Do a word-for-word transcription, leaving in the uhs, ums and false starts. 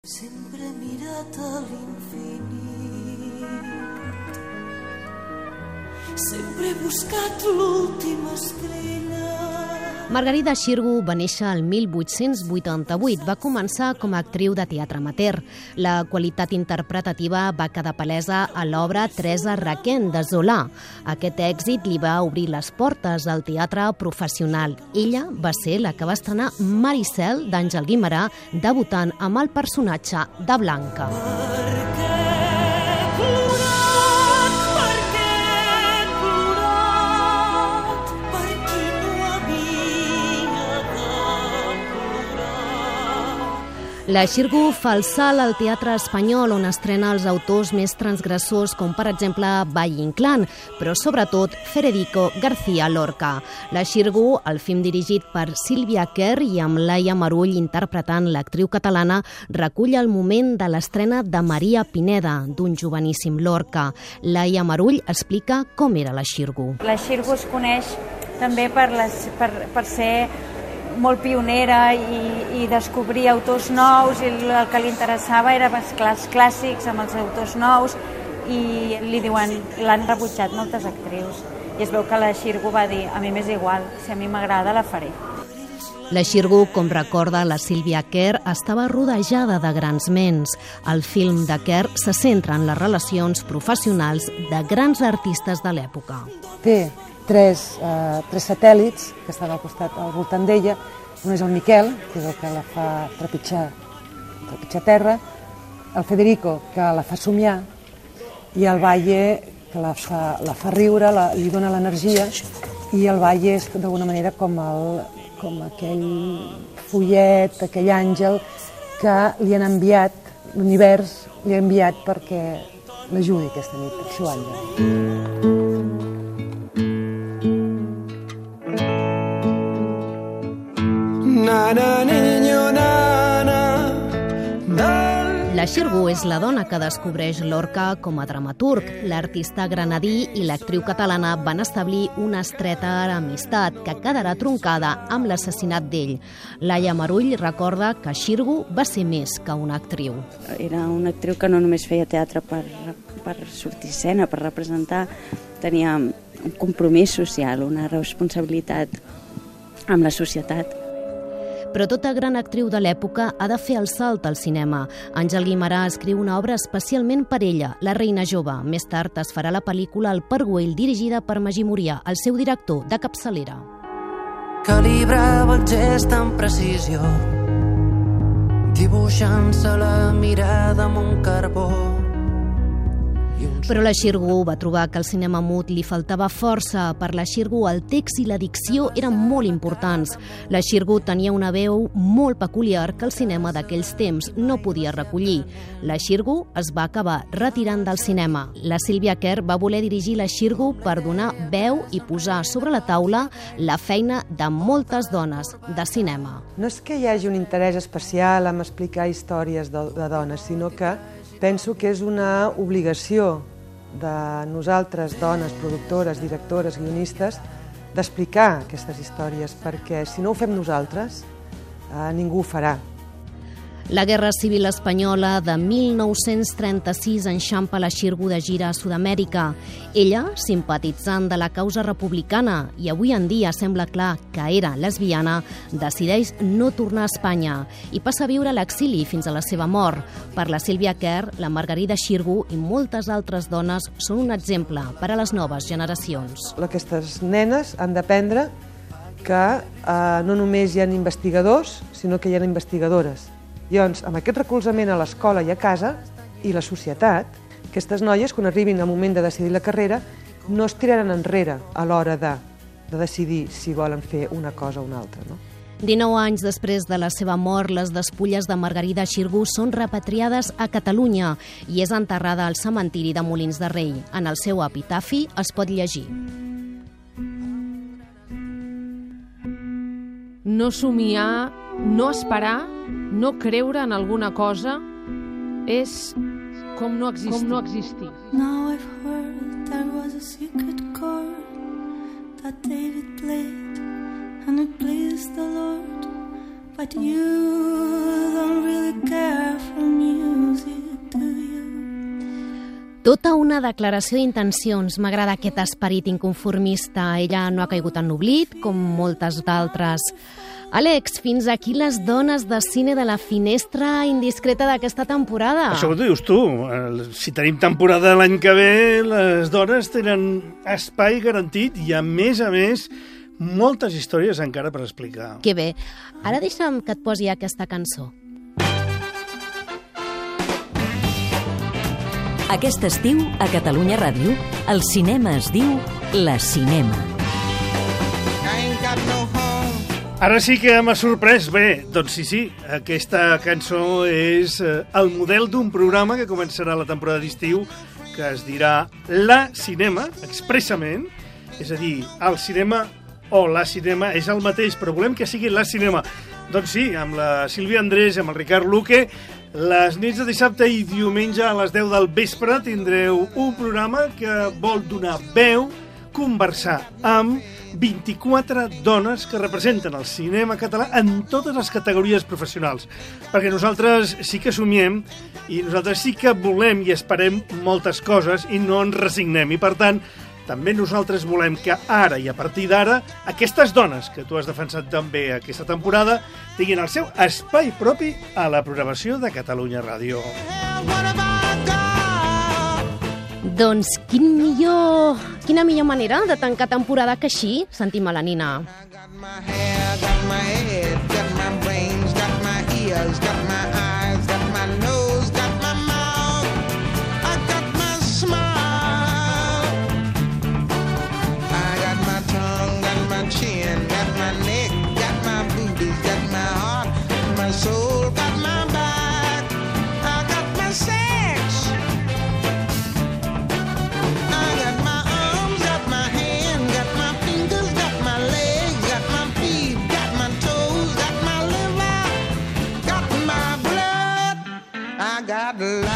Sempre he mirat a l'infinit, sempre he buscat l'última estrella. Margarida Xirgu va néixer el mil vuit-cents vuitanta-vuit. Va començar com a actriu de teatre amateur. La qualitat interpretativa va quedar palesa a l'obra Teresa Requén de Zola. Aquest èxit li va obrir les portes al teatre professional. Ella va ser la que va estrenar Maricel d'Àngel Guimerà, debutant amb el personatge de Blanca. La Xirgu fa el salt al teatre espanyol, on estrena els autors més transgressors, com per exemple Valle Inclán, però sobretot Federico García Lorca. La Xirgu, el film dirigit per Sílvia Quer i amb Laia Marull interpretant l'actriu catalana, recull el moment de l'estrena de Maria Pineda, d'un joveníssim Lorca. Laia Marull explica com era la Xirgu. La Xirgu es coneix també per, les, per, per ser molt pionera i, i descobrir autors nous, i el que li interessava era mesclar els clàssics amb els autors nous, i li diuen, l'han rebutjat moltes actrius, i es veu que la Xirgu va dir, a mi m'és igual, si a mi m'agrada la faré. La Xirgu, com recorda la Sílvia Quer, estava rodejada de grans ments. El film de Quer se centra en les relacions professionals de grans artistes de l'època. Té tres, eh, tres satèl·lits que estan al costat, al voltant d'ella. Un és el Miquel, que és el que la fa trepitjar, trepitjar terra, el Federico, que la fa somiar, i el Valle, que la fa, la fa riure, la, li dona l'energia, i el Valle és d'alguna manera com, el, com aquell follet, aquell àngel que li han enviat, l'univers li ha enviat perquè l'ajudi aquesta nit, el seu àngel. La Xirgu és la dona que descobreix Lorca com a dramaturg. L'artista granadí i l'actriu catalana van establir una estreta amistat que quedarà troncada amb l'assassinat d'ell. Laia Marull recorda que Xirgu va ser més que una actriu. Era una actriu que no només feia teatre per, per sortir a escena, per representar, tenia un compromís social, una responsabilitat amb la societat. Però tota gran actriu de l'època ha de fer el salt al cinema. Àngel Guimerà escriu una obra especialment per ella, La reina jove. Més tard es farà la pel·lícula El Pargüell, dirigida per Magí Murià, el seu director de capçalera. Calibrava el gest amb precisió, dibuixant-se la mirada amb un carbó. Però la Xirgu va trobar que al cinema mut li faltava força. Per la Xirgu el text i la dicció eren molt importants. La Xirgu tenia una veu molt peculiar que el cinema d'aquells temps no podia recollir. La Xirgu es va acabar retirant del cinema. La Sílvia Quer va voler dirigir la Xirgu per donar veu i posar sobre la taula la feina de moltes dones de cinema. No és que hi hagi un interès especial en explicar històries de, de dones, sinó que penso que és una obligació de nosaltres, dones, productores, directores, guionistes, d'explicar aquestes històries, perquè si no ho fem nosaltres, eh, ningú ho farà. La Guerra Civil Espanyola de mil nou-cents trenta-sis enxampa la Xirgu de gira a Sud-amèrica. Ella, simpatitzant de la causa republicana, i avui en dia sembla clar que era lesbiana, decideix no tornar a Espanya i passa a viure a l'exili fins a la seva mort. Per la Sílvia Quer, la Margarida Xirgu i moltes altres dones són un exemple per a les noves generacions. Aquestes nenes han d'aprendre que eh, no només hi ha investigadors, sinó que hi ha investigadores. Llavors, amb aquest recolzament a l'escola i a casa, i la societat, aquestes noies, quan arribin al moment de decidir la carrera, no es tiraran enrere a l'hora de, de decidir si volen fer una cosa o una altra, no? dinou anys després de la seva mort, les despulles de Margarida Xirgu són repatriades a Catalunya i és enterrada al cementiri de Molins de Rei. En el seu epitafi es pot llegir: no somiar, no esperar, no creure en alguna cosa és com no existir. Com no existir. Now I've heard there was a secret chord that David played and it pleased the Lord. but you don't really care for music, do you? Tota una declaració d'intencions. M'agrada aquest esperit inconformista. Ella no ha caigut en l'oblit, com moltes d'altres. Àlex, fins aquí les dones de cine de la finestra indiscreta d'aquesta temporada. Això ho dius tu. Si tenim temporada l'any que ve, les dones tenen espai garantit i, a més a més, moltes històries encara per explicar. Que bé. Ara deixa'm que et posi aquesta cançó. Aquest estiu, a Catalunya Ràdio, el cinema es diu La Cinema. Ara sí que m'ha sorprès. Bé, doncs sí, sí, aquesta cançó és el model d'un programa que començarà la temporada d'estiu, que es dirà La Cinema, expressament, és a dir, el cinema o La Cinema és el mateix, però volem que sigui La Cinema. Doncs sí, amb la Sílvia Andrés, amb el Ricard Luque, les nits de dissabte i diumenge a les deu del vespre tindreu un programa que vol donar veu, conversar amb vint-i-quatre dones que representen el cinema català en totes les categories professionals. Perquè nosaltres sí que somiem i nosaltres sí que volem i esperem moltes coses i no ens resignem. I per tant, també nosaltres volem que ara i a partir d'ara aquestes dones que tu has defensat també aquesta temporada tinguin el seu espai propi a la programació de Catalunya Ràdio. Doncs quin millor, quina millor manera de tancar temporada que així? Sentim a la Nina. got love.